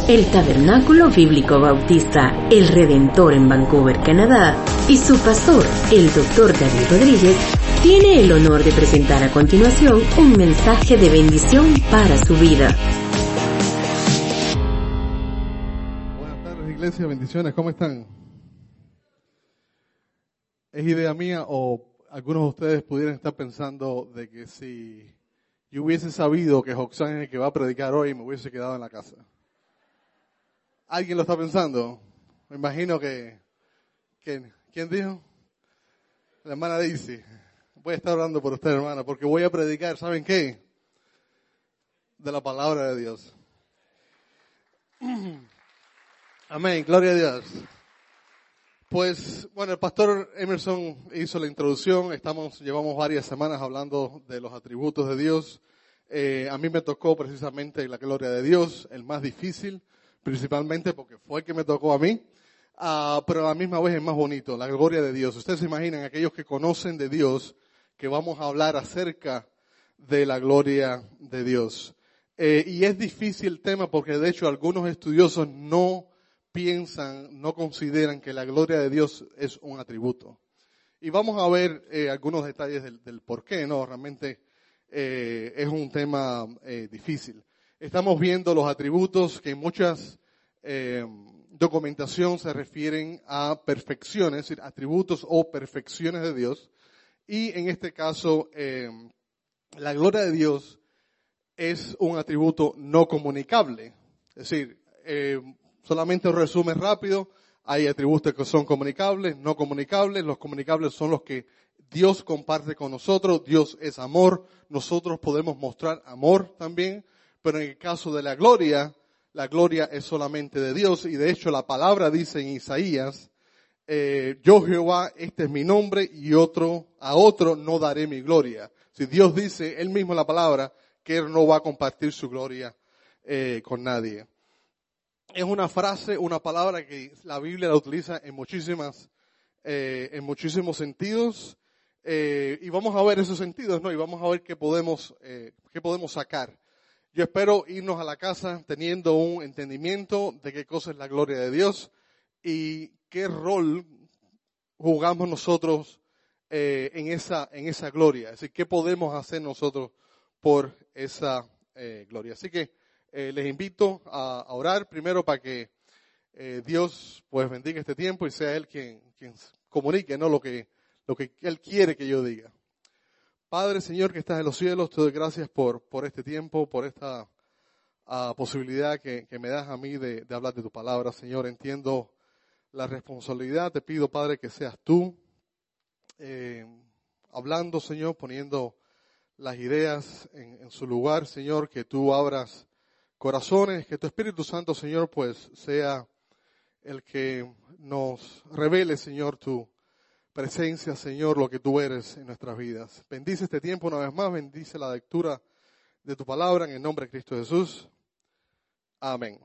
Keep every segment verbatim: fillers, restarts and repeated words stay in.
el Tabernáculo Bíblico Bautista El Redentor en Vancouver, Canadá, y su pastor, el doctor David Rodríguez, tiene el honor de presentar a continuación un mensaje de bendición para su vida. Buenas tardes, iglesia, bendiciones, ¿cómo están? ¿Es idea mía o algunos de ustedes pudieran estar pensando de que si yo hubiese sabido que Joxán es el que va a predicar hoy, me hubiese quedado en la casa? ¿Alguien lo está pensando? Me imagino que, que ¿quién dijo? La hermana Daisy. Voy a estar orando por usted, hermana, porque voy a predicar, ¿saben qué? De la palabra de Dios. Amén, gloria a Dios. Pues, bueno, el pastor Emerson hizo la introducción. Estamos, llevamos varias semanas hablando de los atributos de Dios. Eh, a mí me tocó precisamente la gloria de Dios, el más difícil, principalmente porque fue el que me tocó a mí. Uh, pero a la misma vez es más bonito, la gloria de Dios. Ustedes se imaginan, aquellos que conocen de Dios, que vamos a hablar acerca de la gloria de Dios. Eh, y es difícil el tema porque de hecho algunos estudiosos no piensan, no consideran que la gloria de Dios es un atributo. Y vamos a ver eh, algunos detalles del, del por qué, ¿no? Realmente eh, es un tema eh, difícil. Estamos viendo los atributos que en muchas eh, documentación se refieren a perfecciones, es decir, atributos o perfecciones de Dios. Y en este caso, eh, la gloria de Dios es un atributo no comunicable. Es decir, eh, solamente un resumen rápido, hay atributos que son comunicables, no comunicables. Los comunicables son los que Dios comparte con nosotros. Dios es amor, nosotros podemos mostrar amor también. Pero en el caso de la gloria, la gloria es solamente de Dios. Y de hecho la palabra dice en Isaías, eh, yo Jehová, este es mi nombre, y otro, a otro no daré mi gloria. Si Dios dice, él mismo en la palabra, que él no va a compartir su gloria eh, con nadie. Es una frase, una palabra que la Biblia la utiliza en muchísimas, eh, en muchísimos sentidos. Eh, y vamos a ver esos sentidos, ¿no? Y vamos a ver qué podemos, eh, qué podemos sacar. Yo espero irnos a la casa teniendo un entendimiento de qué cosa es la gloria de Dios y qué rol jugamos nosotros eh, en esa en esa gloria. Es decir, qué podemos hacer nosotros por esa eh, gloria. Así que eh, les invito a, a orar primero para que eh, Dios pues bendiga este tiempo y sea Él quien quien comunique, ¿no? lo que lo que Él quiere que yo diga. Padre, Señor, que estás en los cielos, te doy gracias por, por este tiempo, por esta uh, posibilidad que, que me das a mí de, de hablar de tu palabra. Señor, entiendo la responsabilidad. Te pido, Padre, que seas tú eh, hablando, Señor, poniendo las ideas en, en su lugar, Señor, que tú abras corazones, que tu Espíritu Santo, Señor, pues sea el que nos revele, Señor, tu presencia, Señor, lo que tú eres en nuestras vidas. Bendice este tiempo una vez más, bendice la lectura de tu palabra en el nombre de Cristo Jesús. Amén.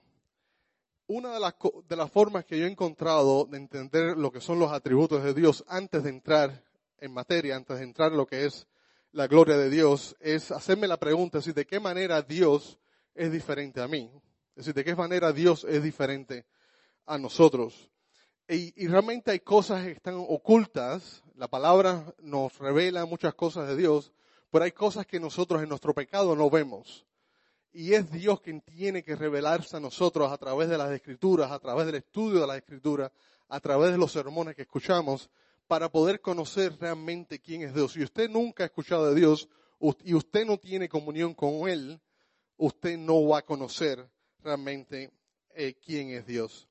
Una de las, de las formas que yo he encontrado de entender lo que son los atributos de Dios antes de entrar en materia, antes de entrar en lo que es la gloria de Dios, es hacerme la pregunta, es decir, ¿de qué manera Dios es diferente a mí? Es decir, ¿de qué manera Dios es diferente a nosotros? Y, y realmente hay cosas que están ocultas. La palabra nos revela muchas cosas de Dios, pero hay cosas que nosotros en nuestro pecado no vemos. Y es Dios quien tiene que revelarse a nosotros a través de las Escrituras, a través del estudio de las Escrituras, a través de los sermones que escuchamos, para poder conocer realmente quién es Dios. Si usted nunca ha escuchado de Dios y usted no tiene comunión con Él, usted no va a conocer realmente eh, quién es Dios.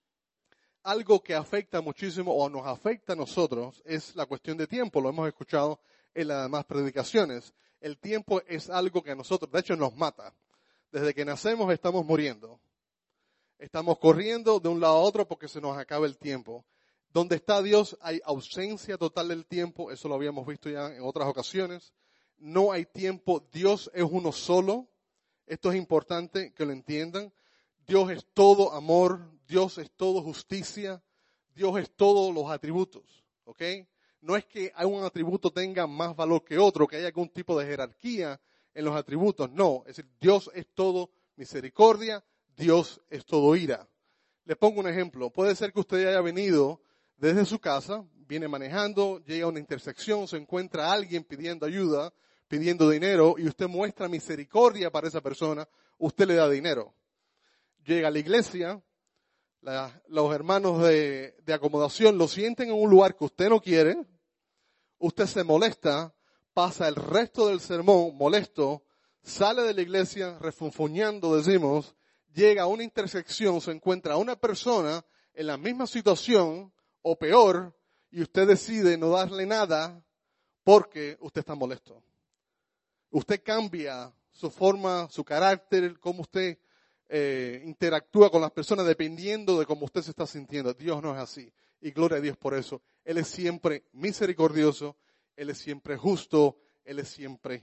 Algo que afecta muchísimo o nos afecta a nosotros es la cuestión de tiempo. Lo hemos escuchado en las demás predicaciones. El tiempo es algo que a nosotros, de hecho, nos mata. Desde que nacemos estamos muriendo. Estamos corriendo de un lado a otro porque se nos acaba el tiempo. Donde está Dios hay ausencia total del tiempo. Eso lo habíamos visto ya en otras ocasiones. No hay tiempo. Dios es uno solo. Esto es importante que lo entiendan. Dios es todo amor, Dios es todo justicia, Dios es todos los atributos, ¿ok? No es que un atributo tenga más valor que otro, que haya algún tipo de jerarquía en los atributos, no. Es decir, Dios es todo misericordia, Dios es todo ira. Les pongo un ejemplo. Puede ser que usted haya venido desde su casa, viene manejando, llega a una intersección, se encuentra a alguien pidiendo ayuda, pidiendo dinero, y usted muestra misericordia para esa persona, usted le da dinero. Llega a la iglesia, la, los hermanos de, de acomodación lo sienten en un lugar que usted no quiere, usted se molesta, pasa el resto del sermón molesto, sale de la iglesia refunfuñando, decimos, llega a una intersección, se encuentra a una persona en la misma situación o peor, y usted decide no darle nada porque usted está molesto. Usted cambia su forma, su carácter, cómo usted eh, interactúa con las personas dependiendo de cómo usted se está sintiendo. Dios no es así. Y gloria a Dios por eso. Él es siempre misericordioso, Él es siempre justo, Él es siempre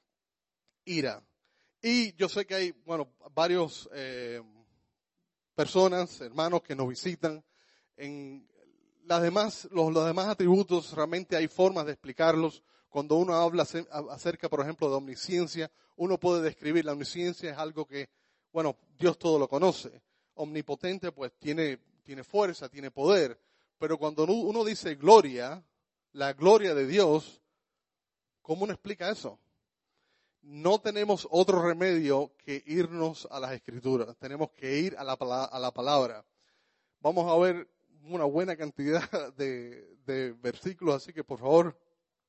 ira. Y yo sé que hay, bueno, varios eh, personas, hermanos que nos visitan. En las demás, los, los demás atributos realmente hay formas de explicarlos. Cuando uno habla acerca, por ejemplo, de omnisciencia, uno puede describir la omnisciencia es algo que, bueno, Dios todo lo conoce. Omnipotente, pues tiene, tiene fuerza, tiene poder. Pero cuando uno dice gloria, la gloria de Dios, ¿cómo uno explica eso? No tenemos otro remedio que irnos a las Escrituras. Tenemos que ir a la, a la palabra. Vamos a ver una buena cantidad de, de versículos, así que por favor,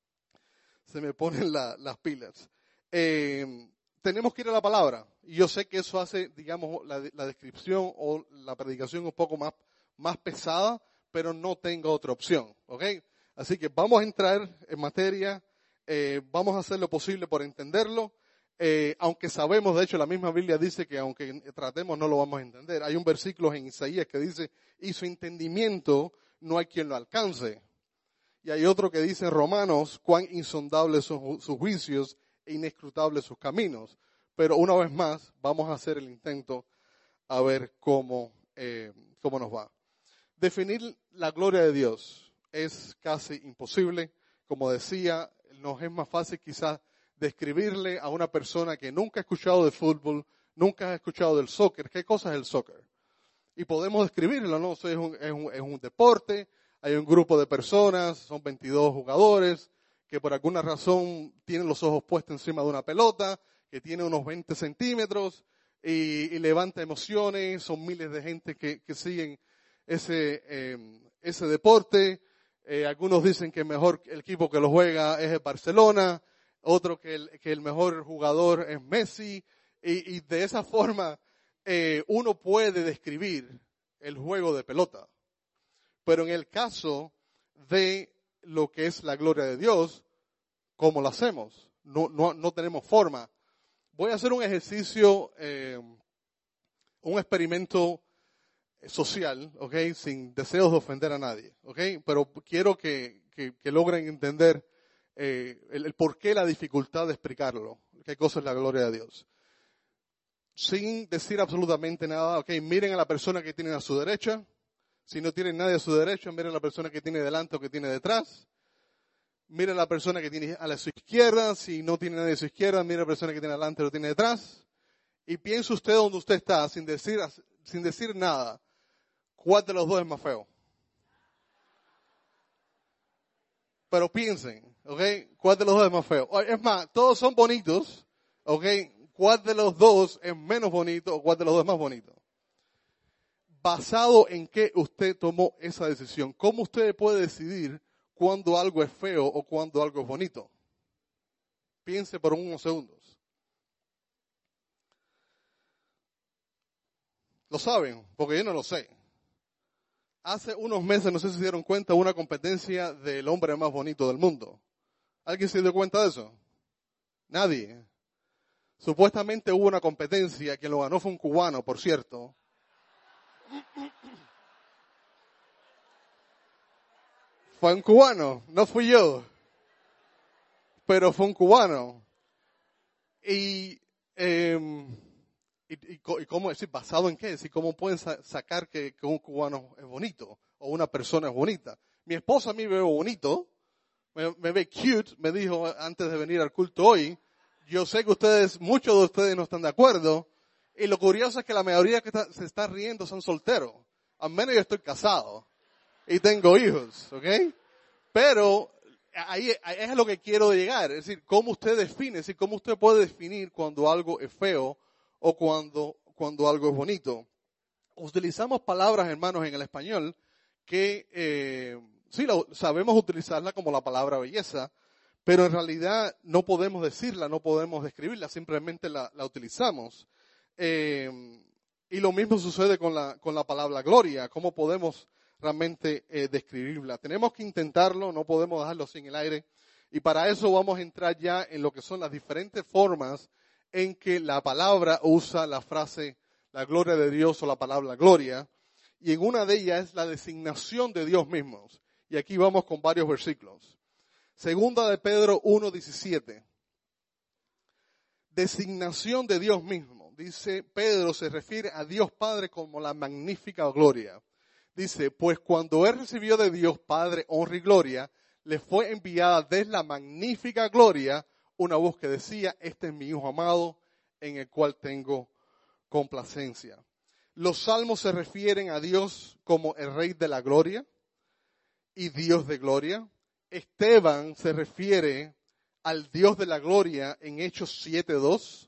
se me ponen la, las pilas. Eh, tenemos que ir a la palabra. Y yo sé que eso hace, digamos, la, la descripción o la predicación un poco más, más pesada, pero no tengo otra opción, ¿ok? Así que vamos a entrar en materia, eh, vamos a hacer lo posible por entenderlo, eh, aunque sabemos, de hecho, la misma Biblia dice que aunque tratemos no lo vamos a entender. Hay un versículo en Isaías que dice, y su entendimiento no hay quien lo alcance. Y hay otro que dice en Romanos, cuán insondables son sus juicios e inescrutables sus caminos. Pero una vez más, vamos a hacer el intento a ver cómo, eh, cómo nos va. Definir la gloria de Dios es casi imposible. Como decía, nos es más fácil quizás describirle a una persona que nunca ha escuchado de fútbol, nunca ha escuchado del soccer. ¿Qué cosa es el soccer? Y podemos describirlo, ¿no? Es un, es un, es un deporte. Hay un grupo de personas, son veintidós jugadores, que por alguna razón tienen los ojos puestos encima de una pelota, que tiene unos veinte centímetros y, y levanta emociones. Son miles de gente que, que siguen ese, eh, ese deporte. Eh, algunos dicen que el mejor el equipo que lo juega es el Barcelona, otro que el, que el mejor jugador es Messi. Y, y de esa forma eh, uno puede describir el juego de pelota. Pero en el caso de lo que es la gloria de Dios, ¿cómo lo hacemos? No, no, no tenemos forma. Voy a hacer un ejercicio, eh, un experimento social, ¿ok? Sin deseos de ofender a nadie, ¿ok? Pero quiero que, que, que logren entender eh, el, el por qué la dificultad de explicarlo. ¿Qué cosa es la gloria de Dios? Sin decir absolutamente nada, ¿ok? Miren a la persona que tienen a su derecha. Si no tienen nadie a su derecha, miren a la persona que tiene delante o que tiene detrás. Miren a la persona que tiene a la su izquierda. Si no tiene nadie a su izquierda, miren a la persona que tiene delante o lo tiene detrás. Y piense usted donde usted está, sin decir, sin decir nada. ¿Cuál de los dos es más feo? Pero piensen, ¿ok? ¿Cuál de los dos es más feo? Es más, todos son bonitos, ¿ok? ¿Cuál de los dos es menos bonito o cuál de los dos es más bonito? Basado en qué usted tomó esa decisión. ¿Cómo usted puede decidir cuándo algo es feo o cuándo algo es bonito? Piense por unos segundos. ¿Lo saben? Porque yo no lo sé. Hace unos meses, no sé si se dieron cuenta, hubo una competencia del hombre más bonito del mundo. ¿Alguien se dio cuenta de eso? Nadie. Supuestamente hubo una competencia, quien lo ganó fue un cubano, por cierto. Fue un cubano, no fui yo, pero fue un cubano. Y, eh, y, y, y cómo decir, ¿basado en qué? Decir, ¿cómo pueden sa- sacar que, que un cubano es bonito o una persona es bonita? Mi esposa a mí me ve bonito, me, me ve cute, me dijo antes de venir al culto hoy. Yo sé que ustedes, muchos de ustedes no están de acuerdo, Y lo curioso es que la mayoría que está, se está riendo son solteros. Al menos yo estoy casado y tengo hijos, ¿ok? Pero ahí, ahí es a lo que quiero llegar. Es decir, cómo usted define, es decir, cómo usted puede definir cuando algo es feo o cuando, cuando algo es bonito. Utilizamos palabras, hermanos, en el español que eh, sí lo, sabemos utilizarla como la palabra belleza, pero en realidad no podemos decirla, no podemos describirla, simplemente la, la utilizamos. Eh, y lo mismo sucede con la, con la palabra gloria. ¿Cómo podemos realmente eh, describirla? Tenemos que intentarlo, no podemos dejarlo sin el aire. Y para eso vamos a entrar ya en lo que son las diferentes formas en que la palabra usa la frase la gloria de Dios o la palabra gloria. Y en una de ellas es la designación de Dios mismo. Y aquí vamos con varios versículos. Segunda de Pedro uno diecisiete. Designación de Dios mismo. Dice, Pedro se refiere a Dios Padre como la magnífica gloria. Dice, pues cuando él recibió de Dios Padre honra y gloria, le fue enviada desde la magnífica gloria una voz que decía, este es mi Hijo amado, en el cual tengo complacencia. Los salmos se refieren a Dios como el Rey de la gloria y Dios de gloria. Esteban se refiere al Dios de la gloria en Hechos siete dos.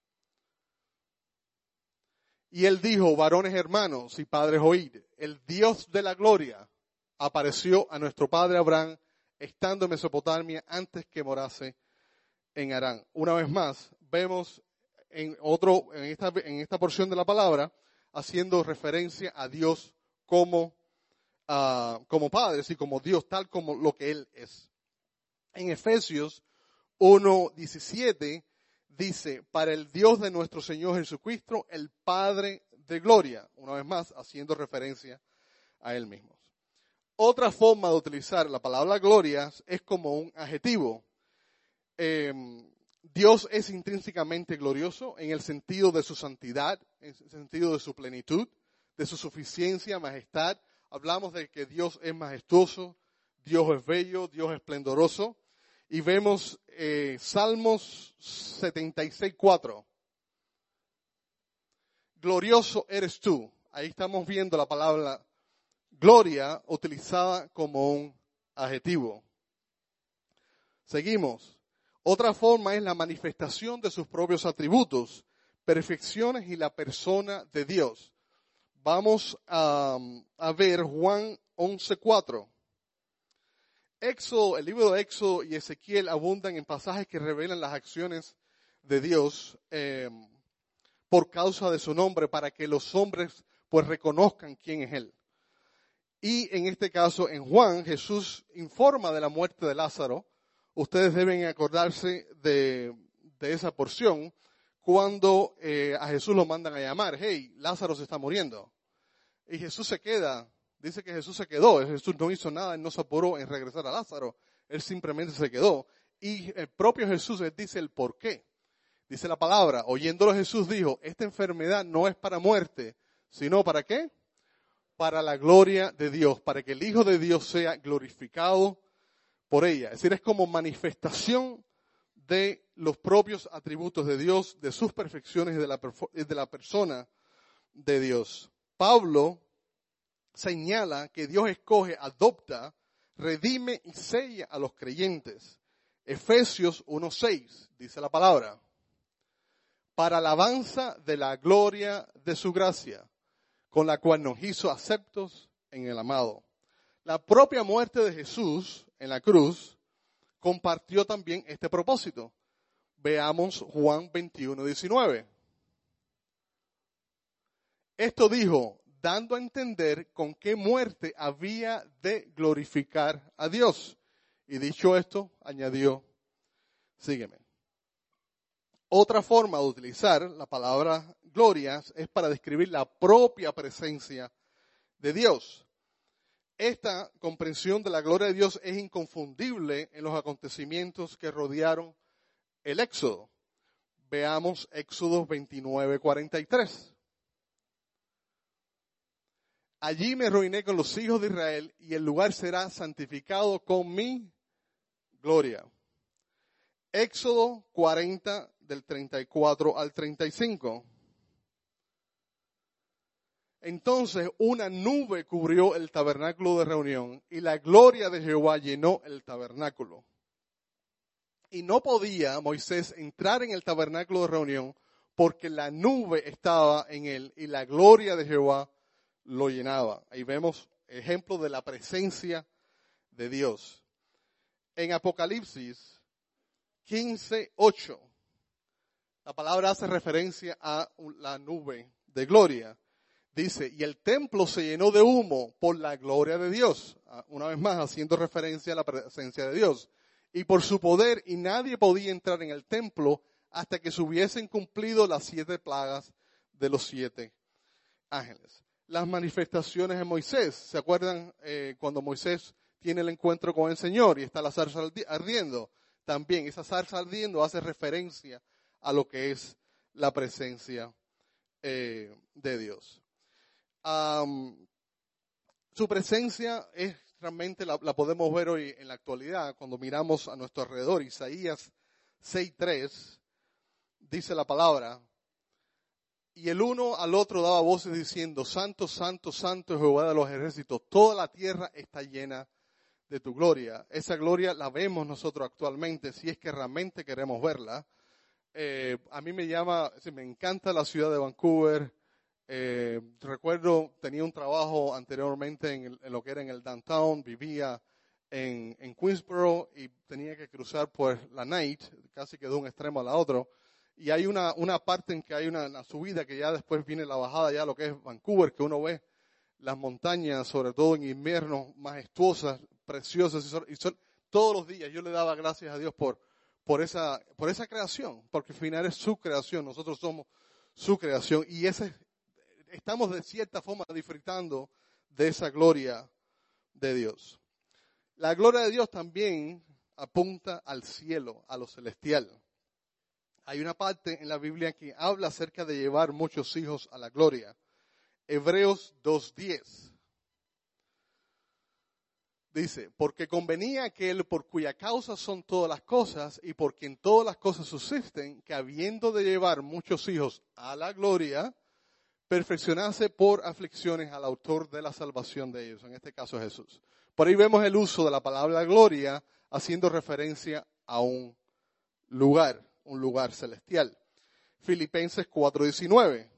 Y él dijo, varones hermanos y padres oíd, el Dios de la gloria apareció a nuestro padre Abraham estando en Mesopotamia antes que morase en Harán. Una vez más, vemos en otro, en esta, en esta porción de la palabra, haciendo referencia a Dios como, uh, como Padre, y como Dios, tal como lo que Él es. En Efesios uno diecisiete dice, para el Dios de nuestro Señor Jesucristo, el Padre de gloria, una vez más, haciendo referencia a Él mismo. Otra forma de utilizar la palabra gloria es como un adjetivo. Eh, Dios es intrínsecamente glorioso en el sentido de su santidad, en el sentido de su plenitud, de su suficiencia, majestad. Hablamos de que Dios es majestuoso, Dios es bello, Dios es esplendoroso. Y vemos eh, Salmos setenta y seis cuatro. Glorioso eres tú. Ahí estamos viendo la palabra gloria utilizada como un adjetivo. Seguimos. Otra forma es la manifestación de sus propios atributos, perfecciones y la persona de Dios. Vamos a, a ver Juan once cuatro. Éxodo, el libro de Éxodo y Ezequiel abundan en pasajes que revelan las acciones de Dios eh, por causa de su nombre, para que los hombres pues reconozcan quién es Él. Y en este caso, en Juan, Jesús informa de la muerte de Lázaro. Ustedes deben acordarse de, de esa porción cuando eh, a Jesús lo mandan a llamar. Hey, Lázaro se está muriendo. Y Jesús se queda. Dice que Jesús se quedó. Jesús no hizo nada, él no se apuró en regresar a Lázaro. Él simplemente se quedó. Y el propio Jesús les dice el por qué. Dice la palabra, oyéndolo Jesús dijo, esta enfermedad no es para muerte, sino ¿para qué? Para la gloria de Dios, para que el Hijo de Dios sea glorificado por ella. Es decir, es como manifestación de los propios atributos de Dios, de sus perfecciones y de la, de la persona de Dios. Pablo señala que Dios escoge, adopta, redime y sella a los creyentes. Efesios uno seis, dice la palabra, para alabanza de la gloria de su gracia, con la cual nos hizo aceptos en el amado. La propia muerte de Jesús en la cruz compartió también este propósito. Veamos Juan veintiuno diecinueve. Esto dijo, dando a entender con qué muerte había de glorificar a Dios. Y dicho esto, añadió, sígueme. Otra forma de utilizar la palabra glorias es para describir la propia presencia de Dios. Esta comprensión de la gloria de Dios es inconfundible en los acontecimientos que rodearon el Éxodo. Veamos Éxodo veintinueve cuarenta y tres. Allí me reuní con los hijos de Israel y el lugar será santificado con mi gloria. Éxodo cuarenta del treinta y cuatro al treinta y cinco. Entonces una nube cubrió el tabernáculo de reunión y la gloria de Jehová llenó el tabernáculo. Y no podía Moisés entrar en el tabernáculo de reunión porque la nube estaba en él y la gloria de Jehová lo llenaba. Ahí vemos ejemplo de la presencia de Dios. En Apocalipsis quince, ocho, la palabra hace referencia a la nube de gloria. Dice, y el templo se llenó de humo por la gloria de Dios. Una vez más, haciendo referencia a la presencia de Dios. Y por su poder, y nadie podía entrar en el templo hasta que se hubiesen cumplido las siete plagas de los siete ángeles. Las manifestaciones de Moisés, ¿se acuerdan eh, cuando Moisés tiene el encuentro con el Señor y está la zarza ardiendo? También esa zarza ardiendo hace referencia a lo que es la presencia eh, de Dios. Um, su presencia es realmente la, la podemos ver hoy en la actualidad cuando miramos a nuestro alrededor. Isaías seis tres dice la palabra, y el uno al otro daba voces diciendo, Santo, Santo, Santo es Jehová de los ejércitos, toda la tierra está llena de tu gloria. Esa gloria la vemos nosotros actualmente, si es que realmente queremos verla. Eh, a mí me llama, me encanta la ciudad de Vancouver. Eh, recuerdo, tenía un trabajo anteriormente en, el, en lo que era en el downtown, vivía en, en Queensboro y tenía que cruzar por la Night, casi que de un extremo al otro. Y hay una, una parte en que hay una, una subida que ya después viene la bajada, ya lo que es Vancouver, que uno ve las montañas, sobre todo en invierno, majestuosas, preciosas. Y son, y son, todos los días yo le daba gracias a Dios por, por, esa, por esa creación, porque al final es su creación, nosotros somos su creación. Y ese estamos de cierta forma disfrutando de esa gloria de Dios. La gloria de Dios también apunta al cielo, a lo celestial. Hay una parte en la Biblia que habla acerca de llevar muchos hijos a la gloria. Hebreos dos diez. Dice, porque convenía aquel por cuya causa son todas las cosas y por quien todas las cosas subsisten, que habiendo de llevar muchos hijos a la gloria, perfeccionarse por aflicciones al autor de la salvación de ellos, en este caso Jesús. Por ahí vemos el uso de la palabra gloria haciendo referencia a un lugar, un lugar celestial. Filipenses cuatro diecinueve.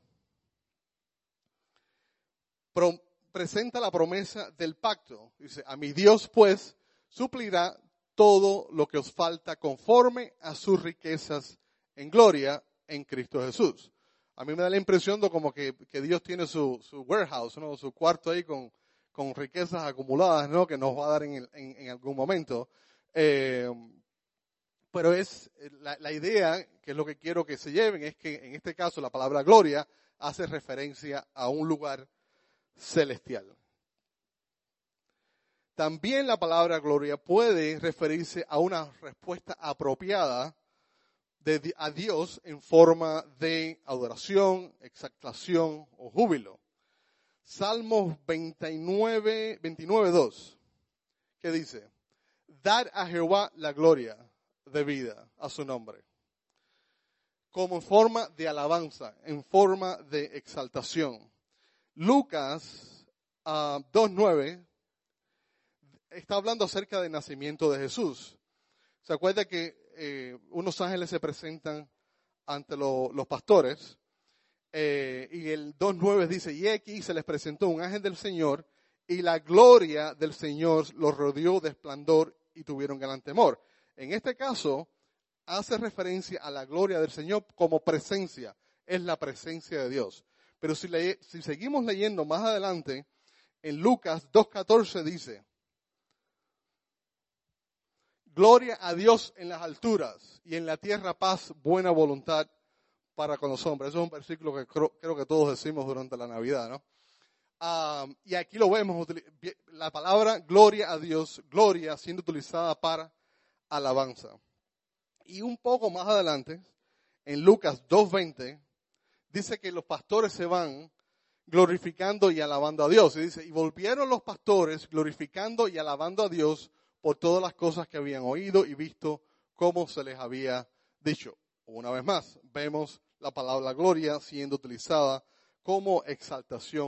Pro, presenta la promesa del pacto. Dice, a mi Dios pues suplirá todo lo que os falta conforme a sus riquezas en gloria en Cristo Jesús. A mí me da la impresión de como que, que Dios tiene su, su warehouse, ¿no? Su cuarto ahí con, con riquezas acumuladas, ¿no? Que nos va a dar en, en, en algún momento. Eh, pero es la, la idea, que es lo que quiero que se lleven, es que en este caso la palabra gloria hace referencia a un lugar celestial. También la palabra gloria puede referirse a una respuesta apropiada de, a Dios en forma de adoración, exaltación o júbilo. Salmos veintinueve, veintinueve dos, que dice, dar a Jehová la gloria debida a su nombre, como en forma de alabanza, en forma de exaltación. Lucas uh, dos nueve está hablando acerca del nacimiento de Jesús. ¿Se acuerda que eh, unos ángeles se presentan ante lo, los pastores? Eh, y el dos nueve dice, y aquí se les presentó un ángel del Señor, y la gloria del Señor los rodeó de esplendor y tuvieron gran temor. En este caso, hace referencia a la gloria del Señor como presencia, es la presencia de Dios. Pero si, le, si seguimos leyendo más adelante, en Lucas dos catorce dice, gloria a Dios en las alturas y en la tierra paz, buena voluntad para con los hombres. Eso es un versículo que creo, creo que todos decimos durante la Navidad, ¿no? Um, y aquí lo vemos, la palabra gloria a Dios, gloria siendo utilizada para alabanza. Y un poco más adelante, en Lucas dos veinte, dice que los pastores se van glorificando y alabando a Dios. Y dice, y volvieron los pastores glorificando y alabando a Dios por todas las cosas que habían oído y visto como se les había dicho. Una vez más, vemos la palabra gloria siendo utilizada como exaltación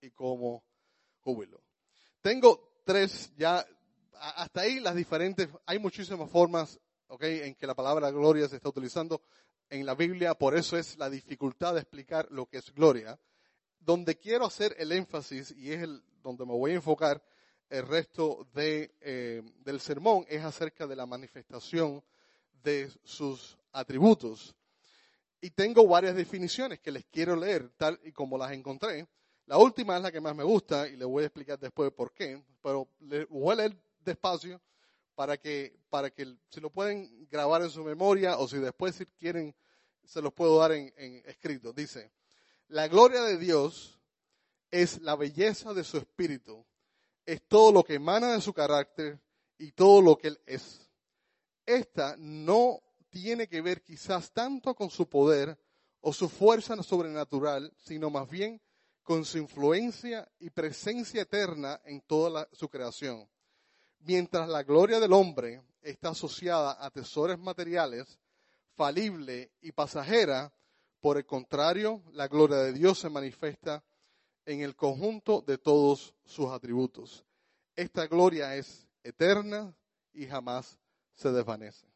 y como júbilo. Tengo tres ya, hasta ahí las diferentes, hay muchísimas formas, okay, en que la palabra gloria se está utilizando en la Biblia, por eso es la dificultad de explicar lo que es gloria. Donde quiero hacer el énfasis, y es el donde me voy a enfocar el resto de, eh, del sermón, es acerca de la manifestación de sus atributos. Y tengo varias definiciones que les quiero leer, tal y como las encontré. La última es la que más me gusta, y les voy a explicar después por qué, pero les voy a leer despacio para que, para que si lo pueden grabar en su memoria, o si después si quieren, se los puedo dar en, en escrito. Dice: la gloria de Dios es la belleza de su espíritu, es todo lo que emana de su carácter y todo lo que Él es. Esta no tiene que ver quizás tanto con su poder o su fuerza sobrenatural, sino más bien con su influencia y presencia eterna en toda la, su creación. Mientras la gloria del hombre está asociada a tesoros materiales, falible y pasajera, por el contrario, la gloria de Dios se manifiesta en el conjunto de todos sus atributos. Esta gloria es eterna y jamás se desvanece.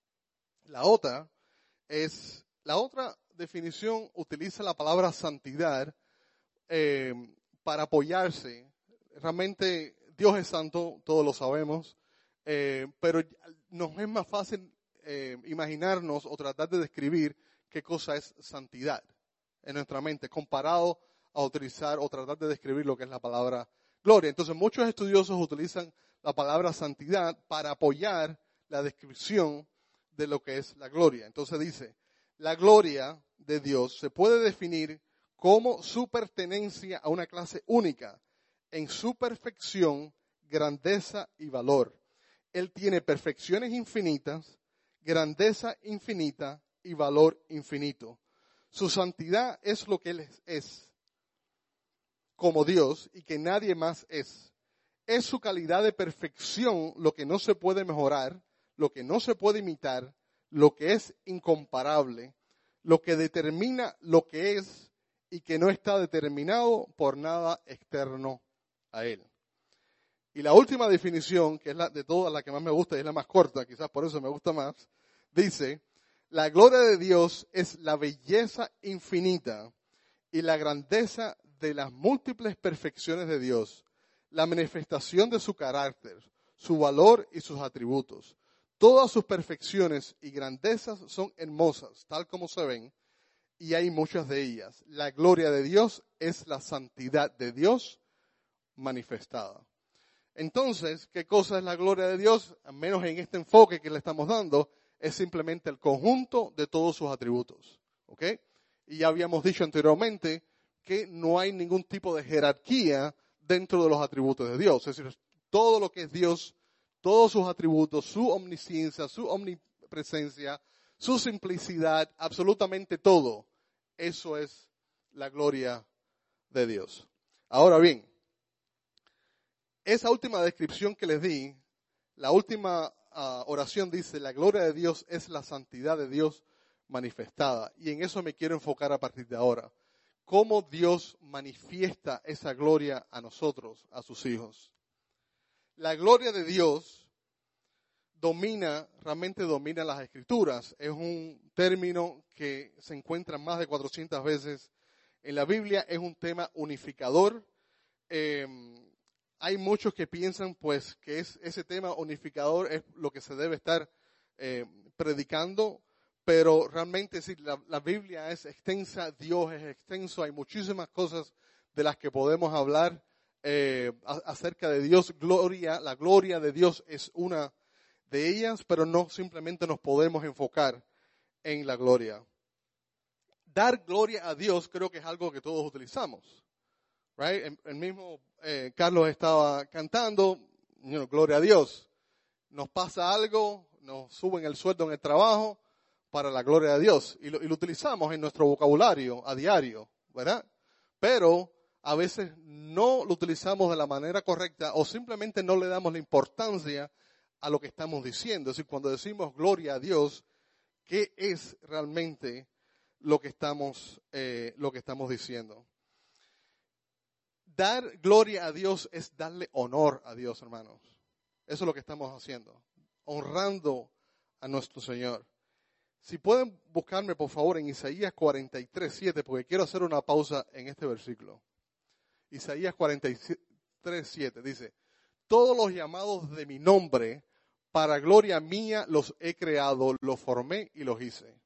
La otra es, la otra definición utiliza la palabra santidad eh, para apoyarse. Realmente Dios es santo, todos lo sabemos, eh, pero nos es más fácil eh, imaginarnos o tratar de describir qué cosa es santidad en nuestra mente, comparado a utilizar o tratar de describir lo que es la palabra gloria. Entonces muchos estudiosos utilizan la palabra santidad para apoyar la descripción de lo que es la gloria. Entonces dice, la gloria de Dios se puede definir como su pertenencia a una clase única en su perfección, grandeza y valor. Él tiene perfecciones infinitas, grandeza infinita y valor infinito. Su santidad es lo que Él es, es como Dios y que nadie más es. Es su calidad de perfección lo que no se puede mejorar, lo que no se puede imitar, lo que es incomparable, lo que determina lo que es y que no está determinado por nada externo a Él. Y la última definición, que es la de todas la que más me gusta y es la más corta, quizás por eso me gusta más, dice, la gloria de Dios es la belleza infinita y la grandeza de las múltiples perfecciones de Dios, la manifestación de su carácter, su valor y sus atributos. Todas sus perfecciones y grandezas son hermosas, tal como se ven, y hay muchas de ellas. La gloria de Dios es la santidad de Dios manifestada. Entonces, ¿qué cosa es la gloria de Dios? Al menos en este enfoque que le estamos dando, es simplemente el conjunto de todos sus atributos. ¿Ok? Y ya habíamos dicho anteriormente que no hay ningún tipo de jerarquía dentro de los atributos de Dios. Es decir, todo lo que es Dios, todos sus atributos, su omnisciencia, su omnipresencia, su simplicidad, absolutamente todo. Eso es la gloria de Dios. Ahora bien, esa última descripción que les di, la última uh, oración dice, la gloria de Dios es la santidad de Dios manifestada. Y en eso me quiero enfocar a partir de ahora. Cómo Dios manifiesta esa gloria a nosotros, a sus hijos. La gloria de Dios domina, realmente domina las Escrituras. Es un término que se encuentra más de cuatrocientas veces en la Biblia. Es un tema unificador. Eh, hay muchos que piensan pues que es, ese tema unificador es lo que se debe estar eh, predicando. Pero realmente sí, la, la Biblia es extensa, Dios es extenso, hay muchísimas cosas de las que podemos hablar eh, a, acerca de Dios. Gloria, la gloria de Dios es una de ellas, pero no simplemente nos podemos enfocar en la gloria. Dar gloria a Dios creo que es algo que todos utilizamos. Right? El, el mismo eh, Carlos estaba cantando, you know, gloria a Dios. Nos pasa algo, nos suben el sueldo en el trabajo, para la gloria de Dios, y lo, y lo utilizamos en nuestro vocabulario a diario, ¿verdad? Pero a veces no lo utilizamos de la manera correcta o simplemente no le damos la importancia a lo que estamos diciendo. Es decir, cuando decimos gloria a Dios, ¿qué es realmente lo que estamos, eh, lo que estamos diciendo? dar gloria a Dios es darle honor a Dios, hermanos. Eso es lo que estamos haciendo, honrando a nuestro Señor. Si pueden buscarme, por favor, en Isaías cuarenta y tres, siete, porque quiero hacer una pausa en este versículo. Isaías cuarenta y tres, siete dice, todos los llamados de mi nombre, para gloria mía los he creado, los formé y los hice.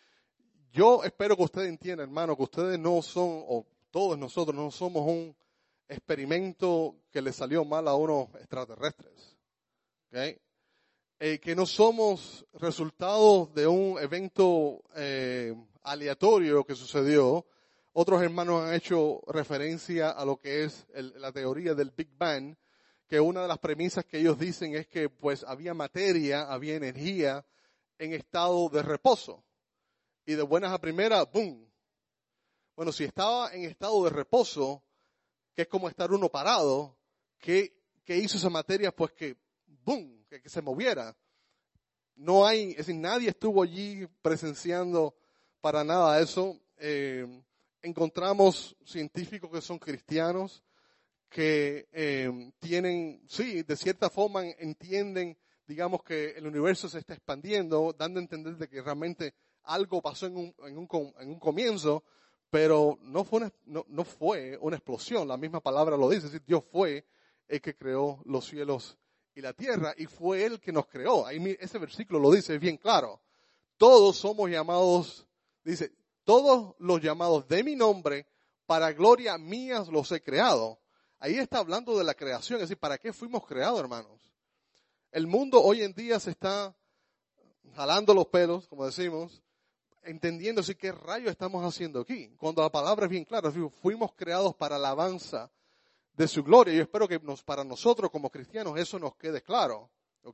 Yo espero que ustedes entiendan, hermano, que ustedes no son, o todos nosotros no somos un experimento que le salió mal a unos extraterrestres. ¿Okay? Eh, que no somos resultados de un evento eh, aleatorio que sucedió. Otros hermanos han hecho referencia a lo que es el, la teoría del Big Bang, que una de las premisas que ellos dicen es que pues había materia, había energía en estado de reposo. Y de buenas a primeras, ¡boom! Bueno, si estaba en estado de reposo, que es como estar uno parado, ¿qué, qué hizo esa materia? Pues que, ¡boom!, que, que se moviera. No hay, es decir, nadie estuvo allí presenciando para nada eso. Eh, encontramos científicos que son cristianos, que eh, tienen, sí, de cierta forma entienden, digamos, que el universo se está expandiendo, dando a entender de que realmente algo pasó en un, en un, en un comienzo, pero no fue, una, no, no fue una explosión. La misma palabra lo dice, es decir, Dios fue el que creó los cielos y la tierra, y fue Él que nos creó. Ahí ese versículo lo dice bien claro. Todos somos llamados, dice, todos los llamados de mi nombre, para gloria mía los he creado. Ahí está hablando de la creación, es decir, ¿para qué fuimos creados, hermanos? El mundo hoy en día se está jalando los pelos, como decimos, entendiendo si qué rayos estamos haciendo aquí. Cuando la palabra es bien clara, fuimos creados para la alabanza de su gloria. Yo espero que nos, para nosotros como cristianos eso nos quede claro, ¿ok?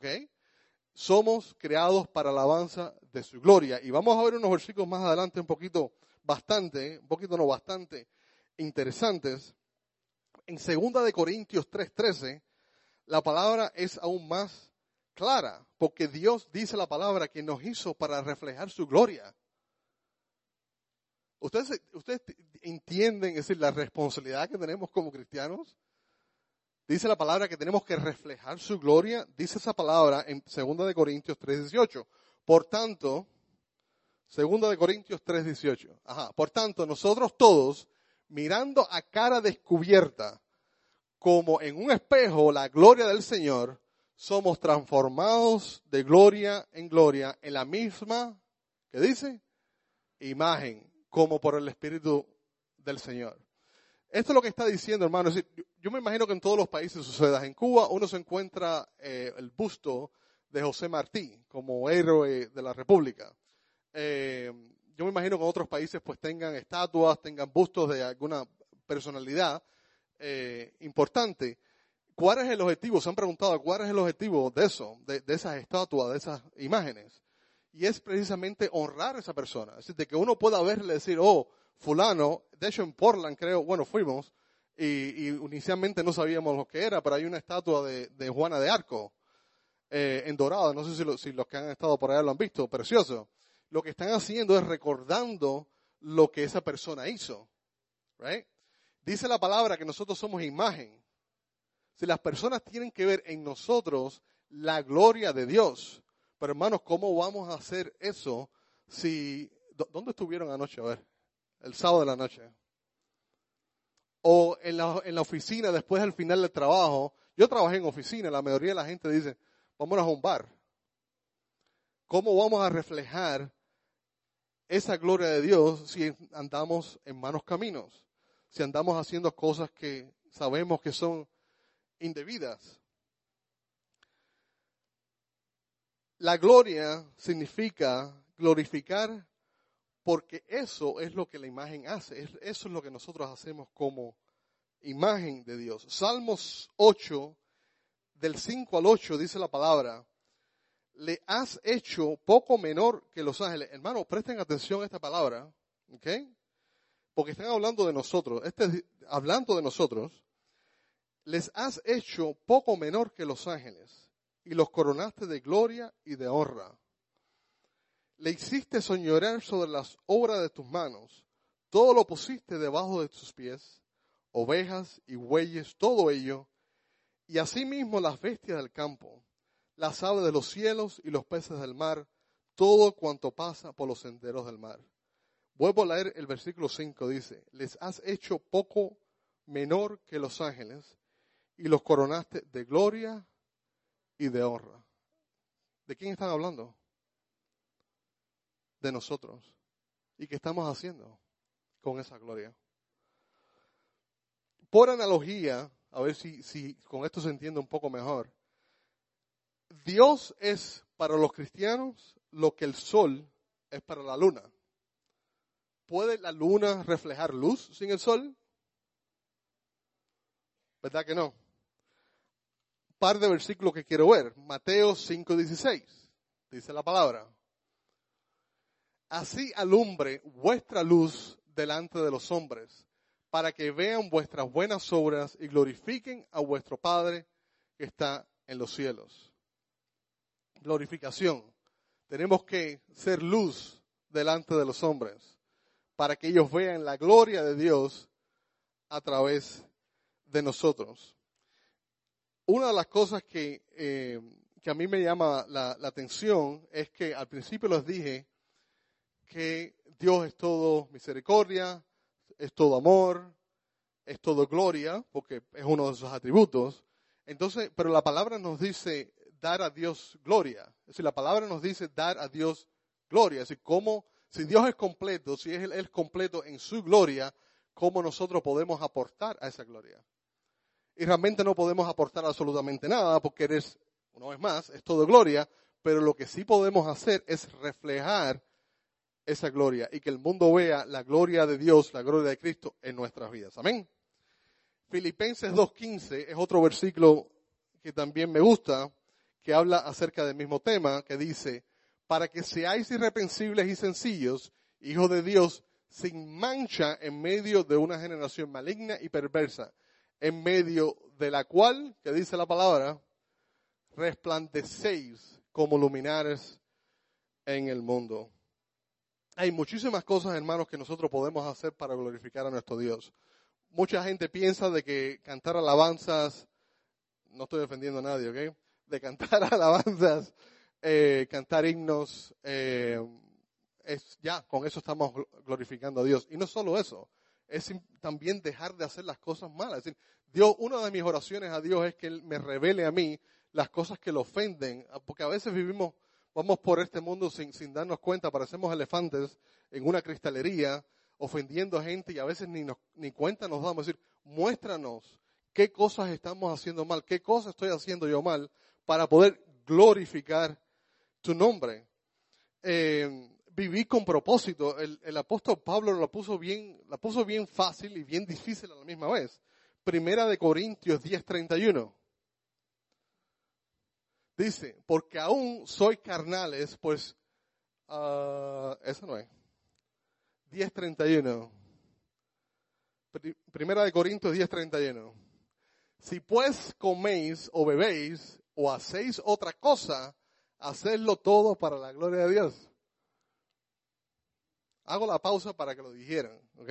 Somos creados para la alabanza de su gloria. Y vamos a ver unos versículos más adelante un poquito, bastante, un poquito no bastante interesantes. En segunda de Corintios tres trece, la palabra es aún más clara, porque Dios dice la palabra que nos hizo para reflejar su gloria. ¿Ustedes, ustedes entienden, es decir, la responsabilidad que tenemos como cristianos? Dice la palabra que tenemos que reflejar su gloria. Dice esa palabra en segunda de Corintios tres dieciocho. Por tanto, segunda de Corintios tres dieciocho. Ajá. Por tanto, nosotros todos, mirando a cara descubierta, como en un espejo, la gloria del Señor, somos transformados de gloria en gloria en la misma, ¿qué dice? Imagen, como por el Espíritu del Señor. Esto es lo que está diciendo, hermano. Es decir, yo me imagino que en todos los países suceda. En Cuba uno se encuentra eh, el busto de José Martí como héroe de la República. Eh, yo me imagino que en otros países pues tengan estatuas, tengan bustos de alguna personalidad eh, importante. ¿Cuál es el objetivo? Se han preguntado, ¿cuál es el objetivo de eso, de, de esas estatuas, de esas imágenes? Y es precisamente honrar a esa persona. Es decir, de que uno pueda verle y decir, oh, fulano, de hecho en Portland creo, bueno, fuimos, y, y inicialmente no sabíamos lo que era, pero hay una estatua de, de Juana de Arco, eh, en Dorado. No sé si, lo, si los que han estado por allá lo han visto, precioso. Lo que están haciendo es recordando lo que esa persona hizo. Right? Dice la palabra que nosotros somos imagen. Si las personas tienen que ver en nosotros la gloria de Dios. Pero hermanos, ¿cómo vamos a hacer eso si... ¿Dónde estuvieron anoche? A ver, el sábado de la noche. O en la, en la oficina, después al final del trabajo. Yo trabajé en oficina, la mayoría de la gente dice, vámonos a un bar. ¿Cómo vamos a reflejar esa gloria de Dios si andamos en malos caminos? Si andamos haciendo cosas que sabemos que son indebidas. La gloria significa glorificar, porque eso es lo que la imagen hace. Eso es lo que nosotros hacemos como imagen de Dios. Salmos ocho, del cinco al ocho, dice la palabra, le has hecho poco menor que los ángeles. Hermanos, presten atención a esta palabra, ¿ok? Porque están hablando de nosotros. Este, hablando de nosotros, les has hecho poco menor que los ángeles. Y los coronaste de gloria y de honra. Le hiciste señorear sobre las obras de tus manos. Todo lo pusiste debajo de tus pies. ovejas y bueyes, todo ello, y asimismo las bestias del campo, las aves de los cielos y los peces del mar, todo cuanto pasa por los senderos del mar. Vuelvo a leer el versículo cinco, dice, les has hecho poco menor que los ángeles y los coronaste de gloria y de honra. ¿De quién están hablando? De nosotros. ¿Y qué estamos haciendo con esa gloria? Por analogía, a ver si, si con esto se entiende un poco mejor, Dios es para los cristianos lo que el sol es para la luna. ¿Puede la luna reflejar luz sin el sol? ¿Verdad que no? Par de versículos que quiero ver. Mateo cinco dieciséis. Dice la palabra. Así alumbre vuestra luz delante de los hombres, para que vean vuestras buenas obras y glorifiquen a vuestro Padre que está en los cielos. Glorificación. Tenemos que ser luz delante de los hombres, para que ellos vean la gloria de Dios a través de nosotros. Una de las cosas que, eh, que a mí me llama la, la atención es que al principio les dije que Dios es todo misericordia, es todo amor, es todo gloria, porque es uno de sus atributos. Entonces, pero la palabra nos dice dar a Dios gloria. Es decir, la palabra nos dice dar a Dios gloria. Es decir, cómo, si Dios es completo, si es Él es completo en su gloria, ¿cómo nosotros podemos aportar a esa gloria? Y realmente no podemos aportar absolutamente nada, porque eres, una vez más, es todo gloria, pero lo que sí podemos hacer es reflejar esa gloria y que el mundo vea la gloria de Dios, la gloria de Cristo en nuestras vidas. Amén. Filipenses dos quince es otro versículo que también me gusta, que habla acerca del mismo tema, que dice, para que seáis irreprensibles y sencillos, hijos de Dios, sin mancha en medio de una generación maligna y perversa, en medio de la cual, que dice la palabra, resplandecéis como luminares en el mundo. Hay muchísimas cosas, hermanos, que nosotros podemos hacer para glorificar a nuestro Dios. Mucha gente piensa de que cantar alabanzas, no estoy defendiendo a nadie, ¿ok? De cantar alabanzas, eh, cantar himnos, eh, es ya, con eso estamos glorificando a Dios. Y no solo eso, es también dejar de hacer las cosas malas. Es decir, Dios, una de mis oraciones a Dios es que Él me revele a mí las cosas que lo ofenden, porque a veces vivimos, vamos por este mundo sin, sin darnos cuenta, parecemos elefantes en una cristalería, ofendiendo a gente y a veces ni, nos, ni cuenta nos damos. Es decir, muéstranos qué cosas estamos haciendo mal, qué cosas estoy haciendo yo mal para poder glorificar tu nombre. Eh, vivir con propósito. El, el apóstol Pablo lo puso bien, la puso bien fácil y bien difícil a la misma vez. Primera de Corintios diez treinta y uno. Dice, porque aún soy carnales, pues, uh, eso no es. diez treinta y uno. Primera de Corintios diez treinta y uno. Si pues coméis o bebéis o hacéis otra cosa, hacedlo todo para la gloria de Dios. Hago la pausa para que lo dijeran, ¿ok?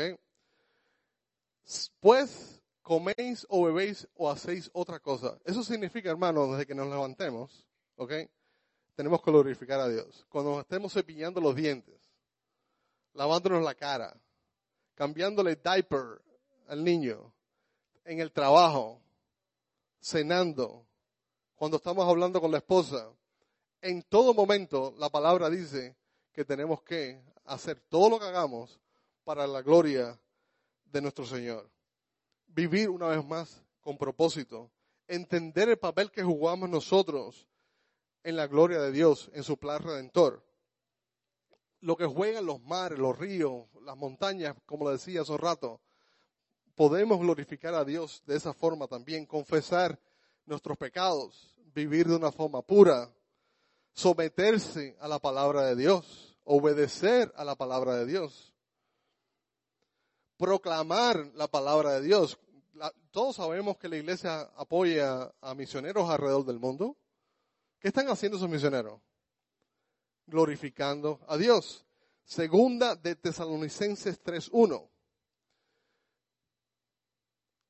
Pues coméis o bebéis o hacéis otra cosa. Eso significa, hermanos, desde que nos levantemos, ¿ok? Tenemos que glorificar a Dios. Cuando estemos cepillando los dientes, lavándonos la cara, cambiándole diaper al niño, en el trabajo, cenando, cuando estamos hablando con la esposa, en todo momento la palabra dice que tenemos que hacer todo lo que hagamos para la gloria de nuestro Señor. Vivir una vez más con propósito, entender el papel que jugamos nosotros en la gloria de Dios, en su plan redentor. Lo que juegan los mares, los ríos, las montañas, como le decía hace un rato, podemos glorificar a Dios de esa forma también, confesar nuestros pecados, vivir de una forma pura, someterse a la palabra de Dios, obedecer a la palabra de Dios, proclamar la palabra de Dios. La, todos sabemos que la iglesia apoya a misioneros alrededor del mundo. ¿Qué están haciendo esos misioneros? Glorificando a Dios. Segunda de Tesalonicenses tres uno.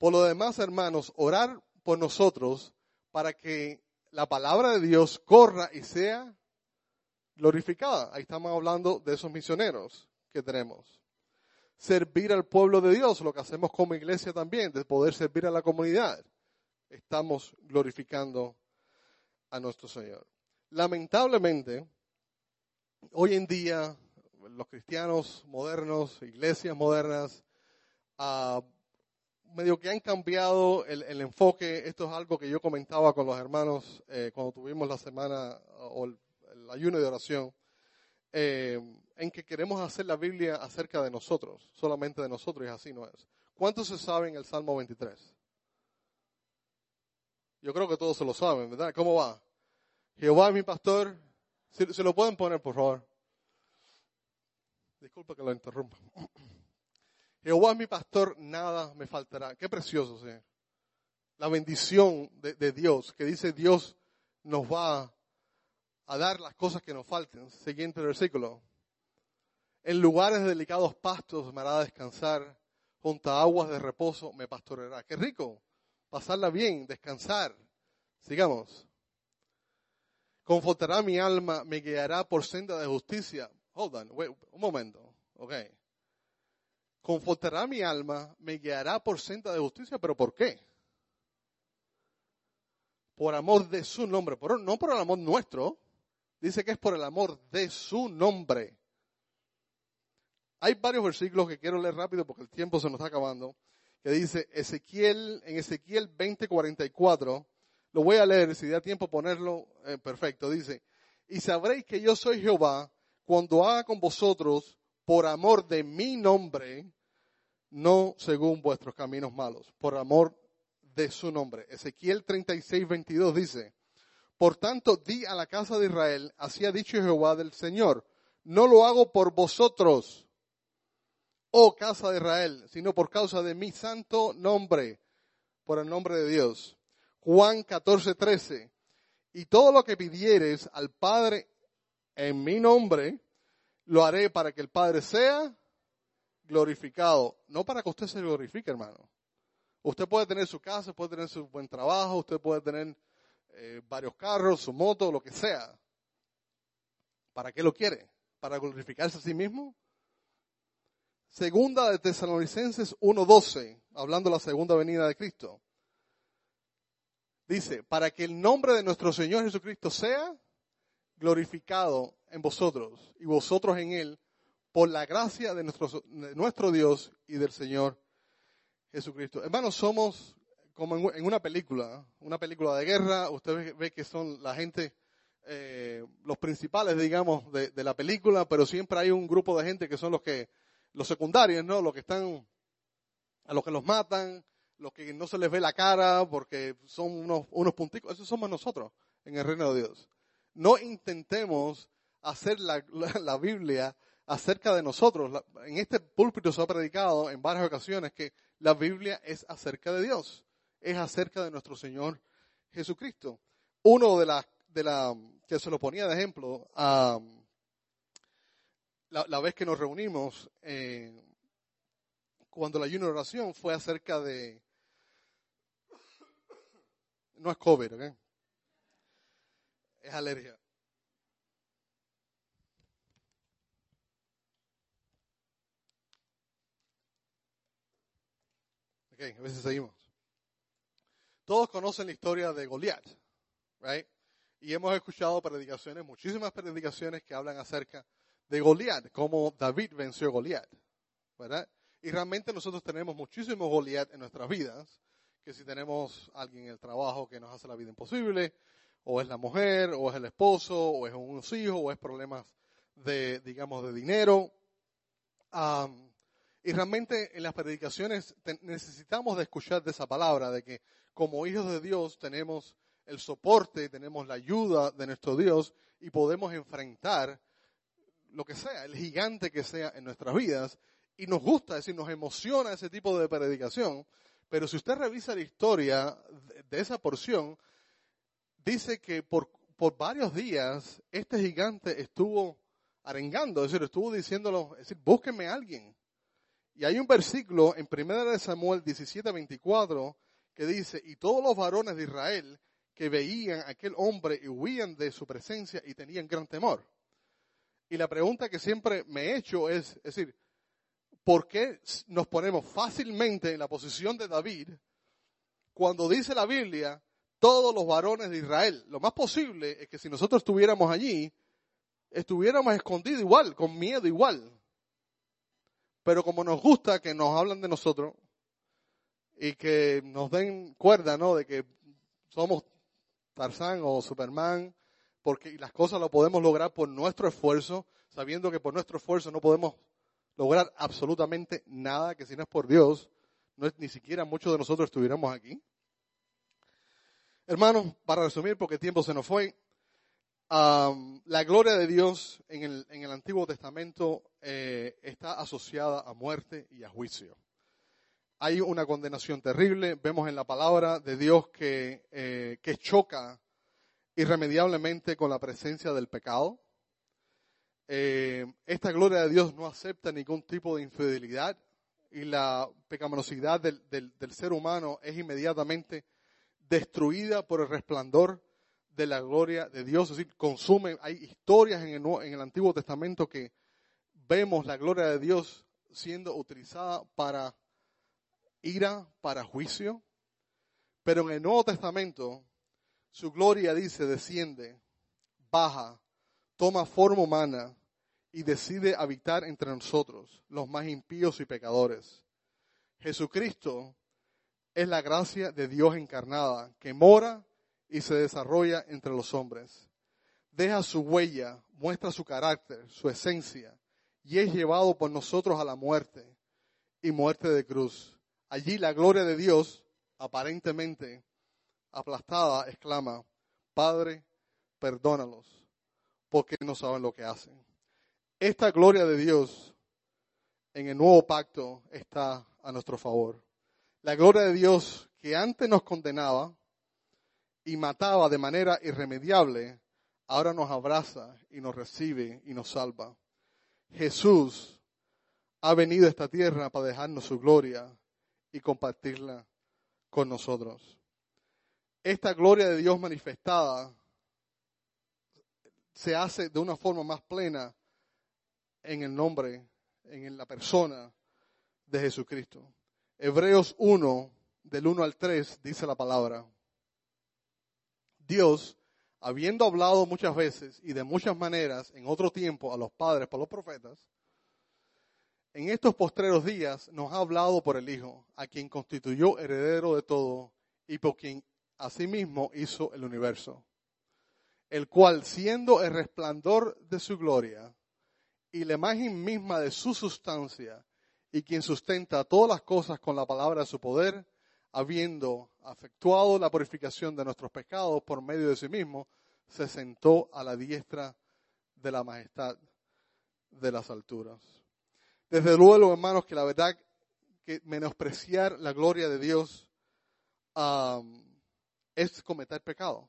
Por lo demás, hermanos, orar por nosotros para que la palabra de Dios corra y sea glorificada. Ahí estamos hablando de esos misioneros que tenemos. Servir al pueblo de Dios, lo que hacemos como iglesia también, de poder servir a la comunidad. Estamos glorificando a nuestro Señor. Lamentablemente, hoy en día, los cristianos modernos, iglesias modernas, uh, medio que han cambiado el, el enfoque. Esto es algo que yo comentaba con los hermanos eh, cuando tuvimos la semana o el, el ayuno de oración, eh, en que queremos hacer la Biblia acerca de nosotros, solamente de nosotros, y así no es. ¿Cuántos se saben el Salmo veintitrés? Yo creo que todos se lo saben, ¿verdad? ¿Cómo va? Jehová es mi pastor. ¿Se, se lo pueden poner, por favor? Disculpa que lo interrumpa. Jehová es mi pastor, nada me faltará. Qué precioso, ¿sí? La bendición de, de Dios, que dice Dios nos va a dar las cosas que nos falten. Siguiente versículo. En lugares de delicados pastos me hará descansar, junto a aguas de reposo me pastoreará. Qué rico, pasarla bien, descansar. Sigamos. Confortará mi alma, me guiará por senda de justicia. Hold on, wait, un momento. Okay. Confortará mi alma, me guiará por senda de justicia, ¿pero por qué? Por amor de su nombre, por, no por el amor nuestro. Dice que es por el amor de su nombre. Hay varios versículos que quiero leer rápido porque el tiempo se nos está acabando, que dice Ezequiel, en Ezequiel veinte cuarenta y cuatro, lo voy a leer, si da tiempo ponerlo, eh, perfecto, dice, y sabréis que yo soy Jehová cuando haga con vosotros por amor de mi nombre, no según vuestros caminos malos, por amor de su nombre. Ezequiel treinta y seis veintidós dice, por tanto di a la casa de Israel, así ha dicho Jehová del Señor, no lo hago por vosotros, oh casa de Israel, sino por causa de mi santo nombre, por el nombre de Dios. Juan catorce trece, y todo lo que pidieres al Padre en mi nombre, lo haré para que el Padre sea glorificado. No para que usted se glorifique, hermano. Usted puede tener su casa, puede tener su buen trabajo, usted puede tener eh, varios carros, su moto, lo que sea. ¿Para qué lo quiere? ¿Para glorificarse a sí mismo? Segunda de Tesalonicenses uno doce, hablando de la segunda venida de Cristo. Dice, para que el nombre de nuestro Señor Jesucristo sea glorificado en vosotros y vosotros en Él, por la gracia de nuestro, de nuestro Dios y del Señor Jesucristo. Hermanos, somos como en una película, una película de guerra. Usted ve, ve que son la gente, eh, los principales, digamos, de, de la película, pero siempre hay un grupo de gente que son los que, los secundarios, ¿no? Los que están, a los que los matan, los que no se les ve la cara porque son unos, unos punticos. Esos somos nosotros en el reino de Dios. No intentemos hacer la, la, la Biblia acerca de nosotros. La, en este púlpito se ha predicado en varias ocasiones que la Biblia es acerca de Dios. Es acerca de nuestro Señor Jesucristo. Uno de las, de la, que se lo ponía de ejemplo, um, la, la vez que nos reunimos, eh, cuando la ayuno de oración fue acerca de, no es COVID, ¿ok? Es alergia. Ok, a veces seguimos. Todos conocen la historia de Goliat, right? Y hemos escuchado predicaciones, muchísimas predicaciones que hablan acerca de Goliat, cómo David venció a Goliat, ¿verdad? Y realmente nosotros tenemos muchísimos Goliat en nuestras vidas, que si tenemos alguien en el trabajo que nos hace la vida imposible, o es la mujer, o es el esposo, o es unos hijos, o es problemas de, digamos, de dinero. Um, y realmente en las predicaciones te, necesitamos de escuchar de esa palabra, de que como hijos de Dios tenemos el soporte, tenemos la ayuda de nuestro Dios y podemos enfrentar lo que sea, el gigante que sea en nuestras vidas. Y nos gusta, es decir, nos emociona ese tipo de predicación. Pero si usted revisa la historia de, de esa porción, dice que por, por varios días este gigante estuvo arengando, es decir, estuvo diciéndolo, es decir, búsquenme a alguien. Y hay un versículo en primera de Samuel diecisiete veinticuatro que dice, y todos los varones de Israel que veían a aquel hombre y huían de su presencia y tenían gran temor. Y la pregunta que siempre me he hecho es, es decir, ¿por qué nos ponemos fácilmente en la posición de David cuando dice la Biblia, todos los varones de Israel? Lo más posible es que si nosotros estuviéramos allí, estuviéramos escondidos igual, con miedo igual. Pero como nos gusta que nos hablan de nosotros y que nos den cuerda, ¿no? De que somos Tarzán o Superman, porque las cosas lo podemos lograr por nuestro esfuerzo, sabiendo que por nuestro esfuerzo no podemos lograr absolutamente nada, que si no es por Dios, no es, ni siquiera muchos de nosotros estuviéramos aquí. Hermanos, para resumir, porque el tiempo se nos fue, um, la gloria de Dios en el, en el Antiguo Testamento eh, está asociada a muerte y a juicio. Hay una condenación terrible, vemos en la palabra de Dios que, eh, que choca irremediablemente con la presencia del pecado. Eh, esta gloria de Dios no acepta ningún tipo de infidelidad y la pecaminosidad del, del, del ser humano es inmediatamente destruida por el resplandor de la gloria de Dios. Es decir, consume, hay historias en el, en el Antiguo Testamento que vemos la gloria de Dios siendo utilizada para ira, para juicio, pero en el Nuevo Testamento su gloria, dice, desciende, baja, toma forma humana y decide habitar entre nosotros, los más impíos y pecadores. Jesucristo es la gracia de Dios encarnada que mora y se desarrolla entre los hombres. Deja su huella, muestra su carácter, su esencia y es llevado por nosotros a la muerte y muerte de cruz. Allí la gloria de Dios, aparentemente aplastada, exclama, Padre, perdónalos, porque no saben lo que hacen. Esta gloria de Dios en el nuevo pacto está a nuestro favor. La gloria de Dios que antes nos condenaba y mataba de manera irremediable, ahora nos abraza y nos recibe y nos salva. Jesús ha venido a esta tierra para dejarnos su gloria y compartirla con nosotros. Esta gloria de Dios manifestada se hace de una forma más plena en el nombre, en la persona de Jesucristo. Hebreos uno, del uno al tres, dice la palabra. Dios, habiendo hablado muchas veces y de muchas maneras en otro tiempo a los padres por los profetas, en estos postreros días nos ha hablado por el Hijo, a quien constituyó heredero de todo y por quien asimismo hizo el universo, el cual, siendo el resplandor de su gloria y la imagen misma de su sustancia, y quien sustenta todas las cosas con la palabra de su poder, habiendo efectuado la purificación de nuestros pecados por medio de sí mismo, se sentó a la diestra de la majestad de las alturas. Desde luego, hermanos, que la verdad que menospreciar la gloria de Dios um, es cometer pecado.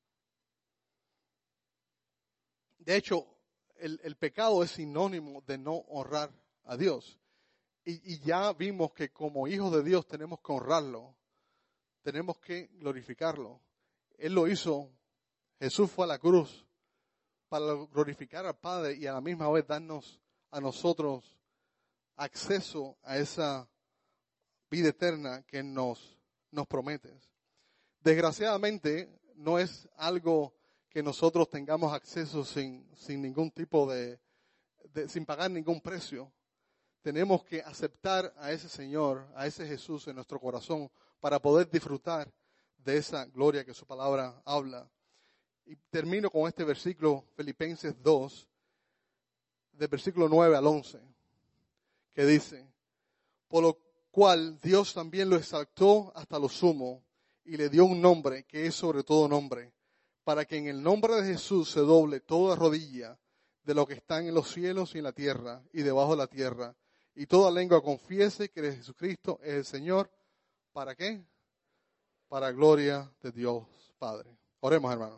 De hecho, el, el pecado es sinónimo de no honrar a Dios. Y, y ya vimos que como hijos de Dios tenemos que honrarlo, tenemos que glorificarlo. Él lo hizo, Jesús fue a la cruz para glorificar al Padre y a la misma vez darnos a nosotros acceso a esa vida eterna que nos, nos promete. Desgraciadamente, no es algo que nosotros tengamos acceso sin, sin ningún tipo de, de, sin pagar ningún precio. Tenemos que aceptar a ese Señor, a ese Jesús en nuestro corazón para poder disfrutar de esa gloria que su palabra habla. Y termino con este versículo, Filipenses dos, del versículo nueve al once, que dice, por lo cual Dios también lo exaltó hasta lo sumo y le dio un nombre que es sobre todo nombre, para que en el nombre de Jesús se doble toda rodilla de lo que están en los cielos y en la tierra y debajo de la tierra, y toda lengua confiese que Jesucristo es el Señor. ¿Para qué? Para gloria de Dios Padre. Oremos, hermanos.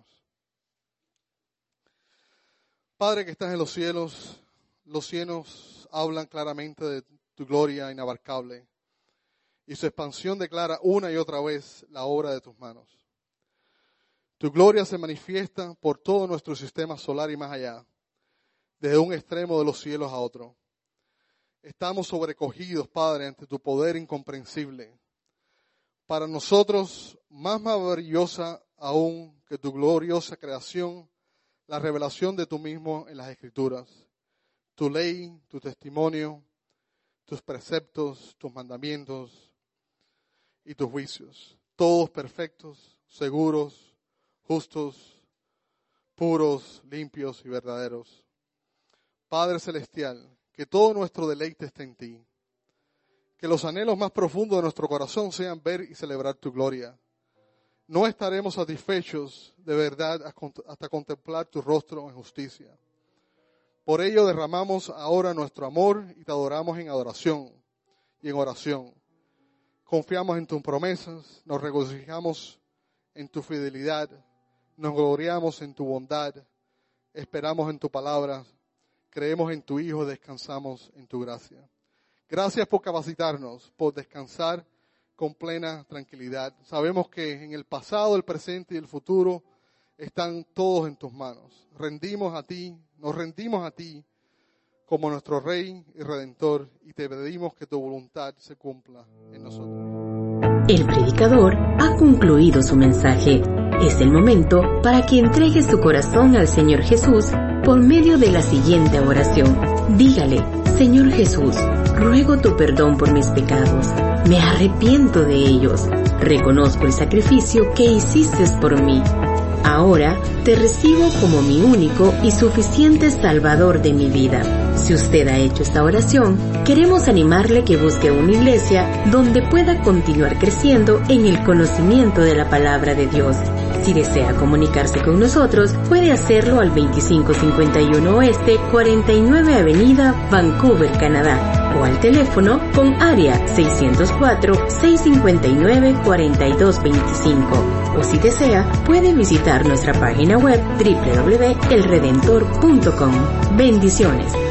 Padre que estás en los cielos, los cielos hablan claramente de tu gloria inabarcable. Y su expansión declara una y otra vez la obra de tus manos. Tu gloria se manifiesta por todo nuestro sistema solar y más allá, desde un extremo de los cielos a otro. Estamos sobrecogidos, Padre, ante tu poder incomprensible. Para nosotros, más maravillosa aún que tu gloriosa creación, la revelación de tú mismo en las Escrituras. Tu ley, tu testimonio, tus preceptos, tus mandamientos y tus juicios. Todos perfectos, seguros, justos, puros, limpios y verdaderos. Padre Celestial, que todo nuestro deleite esté en ti. Que los anhelos más profundos de nuestro corazón sean ver y celebrar tu gloria. No estaremos satisfechos de verdad hasta contemplar tu rostro en justicia. Por ello derramamos ahora nuestro amor y te adoramos en adoración y en oración. Confiamos en tus promesas, nos regocijamos en tu fidelidad, nos gloriamos en tu bondad, esperamos en tu palabra, creemos en tu Hijo, descansamos en tu gracia. Gracias por capacitarnos, por descansar con plena tranquilidad. Sabemos que en el pasado, el presente y el futuro están todos en tus manos. Rendimos a ti, nos rendimos a ti como nuestro Rey y Redentor y te pedimos que tu voluntad se cumpla en nosotros. El predicador ha concluido su mensaje. Es el momento para que entregues tu corazón al Señor Jesús por medio de la siguiente oración. Dígale: Señor Jesús, ruego tu perdón por mis pecados. Me arrepiento de ellos. Reconozco el sacrificio que hiciste por mí. Ahora te recibo como mi único y suficiente Salvador de mi vida. Si usted ha hecho esta oración, queremos animarle que busque una iglesia donde pueda continuar creciendo en el conocimiento de la palabra de Dios. Si desea comunicarse con nosotros, puede hacerlo al veinticinco cincuenta y uno Oeste, cuarenta y nueve Avenida, Vancouver, Canadá, o al teléfono con área seiscientos cuatro, seiscientos cincuenta y nueve, cuarenta y dos veinticinco. O si desea, puede visitar nuestra página web doble u doble u doble u punto el redentor punto com. Bendiciones.